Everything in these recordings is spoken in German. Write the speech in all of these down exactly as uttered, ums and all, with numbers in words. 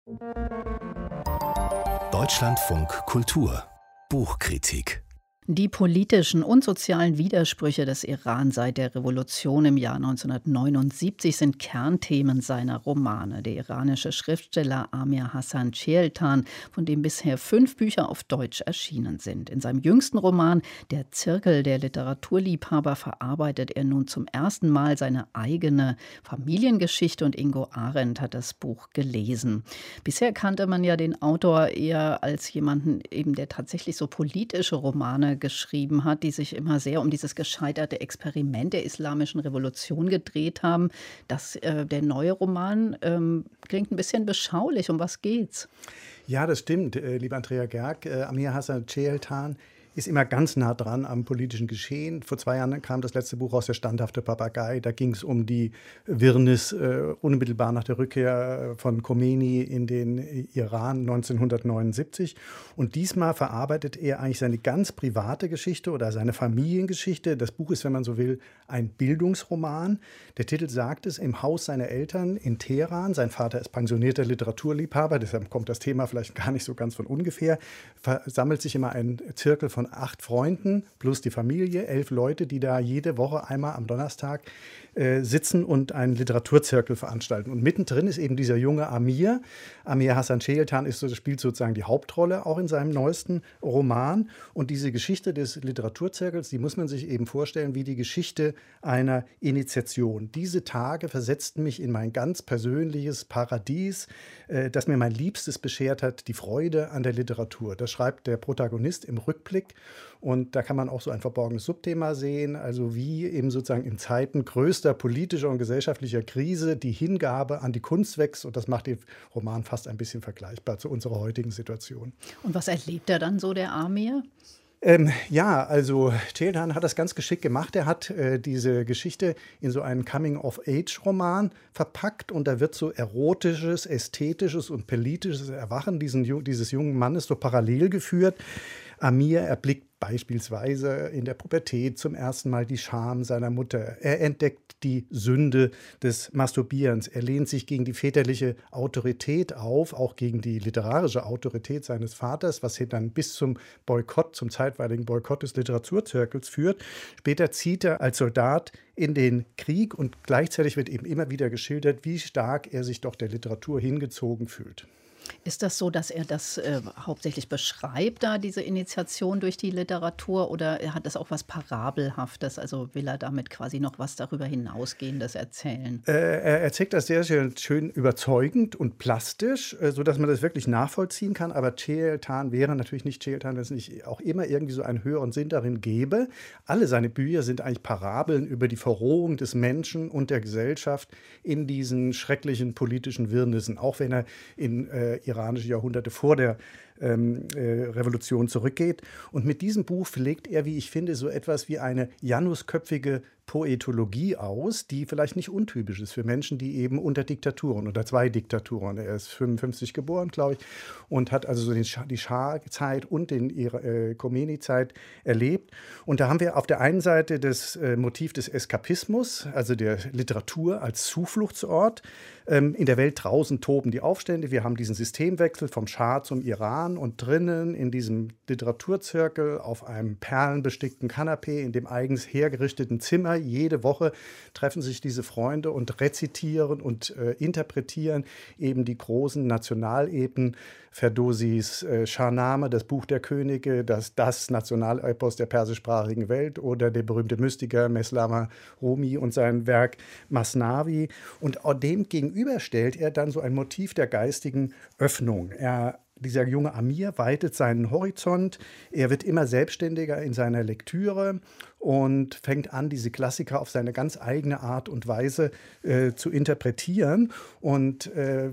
Deutschlandfunk Kultur Buchkritik. Die politischen und sozialen Widersprüche des Iran seit der Revolution im Jahr neunzehnhundertneunundsiebzig sind Kernthemen seiner Romane. Der iranische Schriftsteller Amir Hassan Ceeltan, von dem bisher fünf Bücher auf Deutsch erschienen sind. In seinem jüngsten Roman Der Zirkel der Literaturliebhaber verarbeitet er nun zum ersten Mal seine eigene Familiengeschichte und Ingo Arendt hat das Buch gelesen. Bisher kannte man ja den Autor eher als jemanden, eben der tatsächlich so politische Romane geschrieben hat, die sich immer sehr um dieses gescheiterte Experiment der islamischen Revolution gedreht haben. Das, äh, der neue Roman ähm, klingt ein bisschen beschaulich. Um was geht's? Ja, das stimmt, äh, lieber Andrea Gerg. Äh, Amir Hassan Ceeltan ist immer ganz nah dran am politischen Geschehen. Vor zwei Jahren kam das letzte Buch raus, Der standhafte Papagei. Da ging es um die Wirrnis äh, unmittelbar nach der Rückkehr von Khomeini in den Iran neunzehnhundertneunundsiebzig. Und diesmal verarbeitet er eigentlich seine ganz private Geschichte oder seine Familiengeschichte. Das Buch ist, wenn man so will, ein Bildungsroman. Der Titel sagt es, im Haus seiner Eltern in Teheran. Sein Vater ist pensionierter Literaturliebhaber, deshalb kommt das Thema vielleicht gar nicht so ganz von ungefähr. Versammelt sich immer ein Zirkel von acht Freunden plus die Familie, elf Leute, die da jede Woche einmal am Donnerstag äh, sitzen und einen Literaturzirkel veranstalten. Und mittendrin ist eben dieser junge Amir. Amir Hassan Ceeltan ist, spielt sozusagen die Hauptrolle auch in seinem neuesten Roman. Und diese Geschichte des Literaturzirkels, die muss man sich eben vorstellen wie die Geschichte einer Initiation. Diese Tage versetzten mich in mein ganz persönliches Paradies, äh, das mir mein Liebstes beschert hat, die Freude an der Literatur. Das schreibt der Protagonist im Rückblick. Und da kann man auch so ein verborgenes Subthema sehen, also wie eben sozusagen in Zeiten größter politischer und gesellschaftlicher Krise die Hingabe an die Kunst wächst. Und das macht den Roman fast ein bisschen vergleichbar zu unserer heutigen Situation. Und was erlebt er dann so, der Amir? Ähm, ja, also Ceeltan hat das ganz geschickt gemacht. Er hat äh, diese Geschichte in so einen Coming-of-Age-Roman verpackt und da wird so erotisches, ästhetisches und politisches Erwachen diesen, dieses jungen Mannes so parallel geführt. Amir erblickt beispielsweise in der Pubertät zum ersten Mal die Scham seiner Mutter. Er entdeckt die Sünde des Masturbierens. Er lehnt sich gegen die väterliche Autorität auf, auch gegen die literarische Autorität seines Vaters, was dann bis zum Boykott, zum zeitweiligen Boykott des Literaturzirkels führt. Später zieht er als Soldat in den Krieg und gleichzeitig wird eben immer wieder geschildert, wie stark er sich doch der Literatur hingezogen fühlt. Ist das so, dass er das äh, hauptsächlich beschreibt, da diese Initiation durch die Literatur, oder hat das auch was Parabelhaftes? Also will er damit quasi noch was darüber hinausgehendes erzählen? Äh, er erzählt das sehr, sehr schön überzeugend und plastisch, äh, sodass man das wirklich nachvollziehen kann. Aber Ceeltan wäre natürlich nicht Ceeltan, wenn es nicht auch immer irgendwie so einen höheren Sinn darin gäbe. Alle seine Bücher sind eigentlich Parabeln über die Verrohung des Menschen und der Gesellschaft in diesen schrecklichen politischen Wirrnissen, auch wenn er in äh, iranische Jahrhunderte vor der ähm, äh, Revolution zurückgeht. Und mit diesem Buch pflegt er, wie ich finde, so etwas wie eine janusköpfige Poetologie aus, die vielleicht nicht untypisch ist für Menschen, die eben unter Diktaturen, unter zwei Diktaturen, er ist fünfundfünfzig geboren, glaube ich, und hat also so den Schah, die Schah-Zeit und den äh, Khomeini-Zeit erlebt. Und da haben wir auf der einen Seite das äh, Motiv des Eskapismus, also der Literatur als Zufluchtsort. Ähm, in der Welt draußen toben die Aufstände. Wir haben diesen Systemwechsel vom Schah zum Iran und drinnen in diesem Literaturzirkel auf einem perlenbestickten Kanapee in dem eigens hergerichteten Zimmer jede Woche treffen sich diese Freunde und rezitieren und äh, interpretieren eben die großen Nationalepen, Ferdowsis äh, Shahnameh, das Buch der Könige, das, das Nationalepos der persischsprachigen Welt oder der berühmte Mystiker Meslama Rumi und sein Werk Masnavi. Und dem gegenüber stellt er dann so ein Motiv der geistigen Öffnung. Er Dieser junge Amir weitet seinen Horizont, er wird immer selbstständiger in seiner Lektüre und fängt an, diese Klassiker auf seine ganz eigene Art und Weise äh, zu interpretieren. Und äh,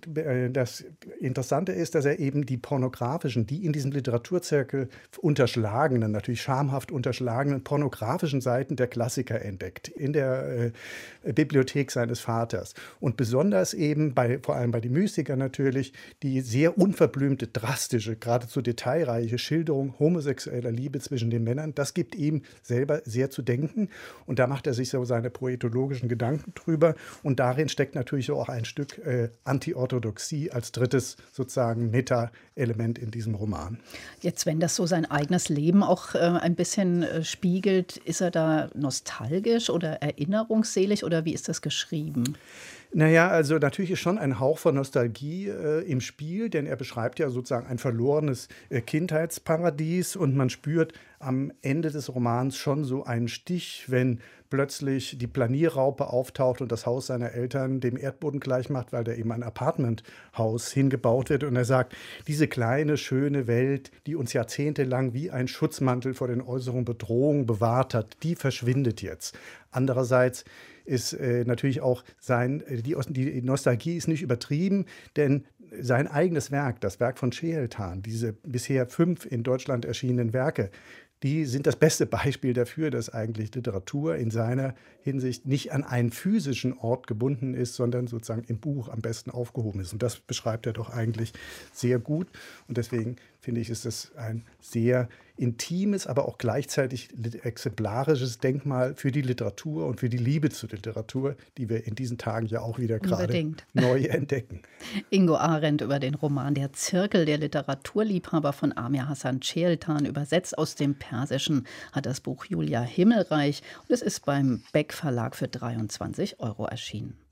das Interessante ist, dass er eben die pornografischen, die in diesem Literaturzirkel unterschlagenen, natürlich schamhaft unterschlagenen pornografischen Seiten der Klassiker entdeckt, in der äh, Bibliothek seines Vaters. Und besonders eben, bei, vor allem bei den Mystikern natürlich, die sehr unverblümte, drastische, geradezu detailreiche Schilderung homosexueller Liebe zwischen den Männern, das gibt ihm selbst selber sehr zu denken. Und da macht er sich so seine poetologischen Gedanken drüber. Und darin steckt natürlich auch ein Stück äh, Antiorthodoxie als drittes sozusagen Meta-Element in diesem Roman. Jetzt, wenn das so sein eigenes Leben auch äh, ein bisschen äh, spiegelt, ist er da nostalgisch oder erinnerungsselig oder wie ist das geschrieben? Naja, also natürlich ist schon ein Hauch von Nostalgie äh, im Spiel, denn er beschreibt ja sozusagen ein verlorenes äh, Kindheitsparadies und man spürt am Ende des Romans schon so einen Stich, wenn plötzlich die Planierraupe auftaucht und das Haus seiner Eltern dem Erdboden gleich macht, weil da eben ein Apartmenthaus hingebaut wird. Und er sagt, diese kleine, schöne Welt, die uns jahrzehntelang wie ein Schutzmantel vor den äußeren Bedrohungen bewahrt hat, die verschwindet jetzt. Andererseits ist äh, natürlich auch sein, die, die Nostalgie ist nicht übertrieben, denn sein eigenes Werk, das Werk von Scheeltan, diese bisher fünf in Deutschland erschienenen Werke, die sind das beste Beispiel dafür, dass eigentlich Literatur in seiner Hinsicht nicht an einen physischen Ort gebunden ist, sondern sozusagen im Buch am besten aufgehoben ist. Und das beschreibt er doch eigentlich sehr gut. Und deswegen finde ich, ist das ein sehr intimes, aber auch gleichzeitig exemplarisches Denkmal für die Literatur und für die Liebe zur Literatur, die wir in diesen Tagen ja auch wieder gerade Unbedingt. neu entdecken. Ingo Arendt über den Roman Der Zirkel der Literaturliebhaber von Amir Hassan Scheeltan, übersetzt aus dem Persischen, hat das Buch Julia Himmelreich und es ist beim Beck Verlag für dreiundzwanzig Euro erschienen.